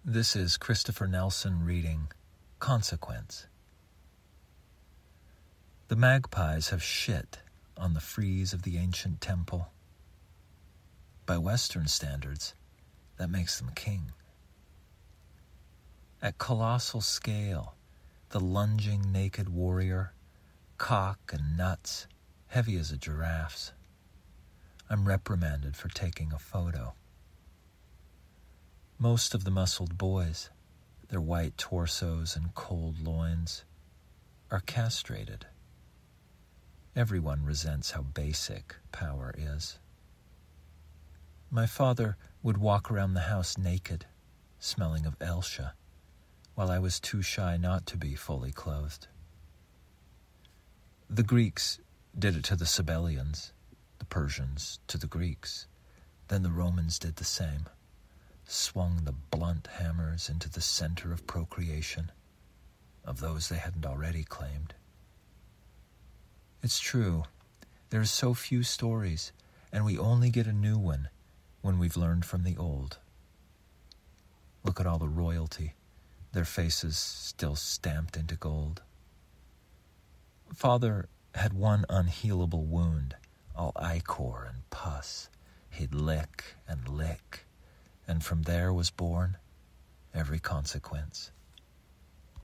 This is Christopher Nelson reading Consequence. The magpies have shit on the frieze of the ancient temple. By Western standards, that makes them king. At colossal scale, the lunging naked warrior, cock and nuts, heavy as a giraffe's. I'm reprimanded for taking a photo. Most of the muscled boys, their white torsos and cold loins, are castrated. Everyone resents how basic power is. My father would walk around the house naked, smelling of Elsha, while I was too shy not to be fully clothed. The Greeks did it to the Sabellians, the Persians to the Greeks. Then the Romans did the same, swung the blunt hammers into the center of procreation, of those they hadn't already claimed. It's true, there are so few stories, and we only get a new one when we've learned from the old. Look at all the royalty, their faces still stamped into gold. Father had one unhealable wound, all ichor and pus. He'd lick, and from there was born every consequence.